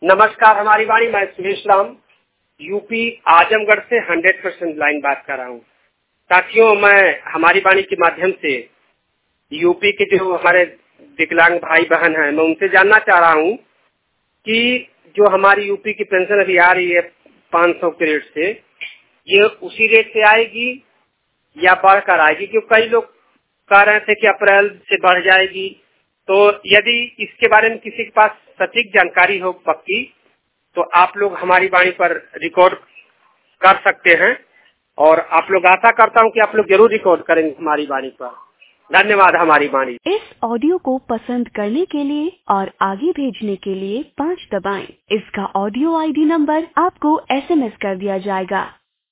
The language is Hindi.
नमस्कार, हमारी वाणी। मैं सुरेश राम यूपी आजमगढ़ से 100% लाइन बात कर रहा हूँ। साथियों, मैं हमारी वाणी के माध्यम से यूपी के जो हमारे विकलांग भाई बहन हैं, मैं उनसे जानना चाह रहा हूँ कि जो हमारी यूपी की पेंशन अभी आ रही है 500 के रेट से, ये उसी रेट से आएगी या बढ़कर आएगी? क्योंकि कई लोग कह रहे थे कि अप्रैल से बढ़ जाएगी। तो यदि इसके बारे में किसी के पास सटीक जानकारी हो पक्की, तो आप लोग हमारी वाणी पर रिकॉर्ड कर सकते हैं, और आप लोग आशा करता हूं कि आप लोग जरूर रिकॉर्ड करेंगे हमारी वाणी पर। धन्यवाद। हमारी वाणी। इस ऑडियो को पसंद करने के लिए और आगे भेजने के लिए 5 दबाएं। इसका ऑडियो ID नंबर आपको SMS कर दिया जाएगा।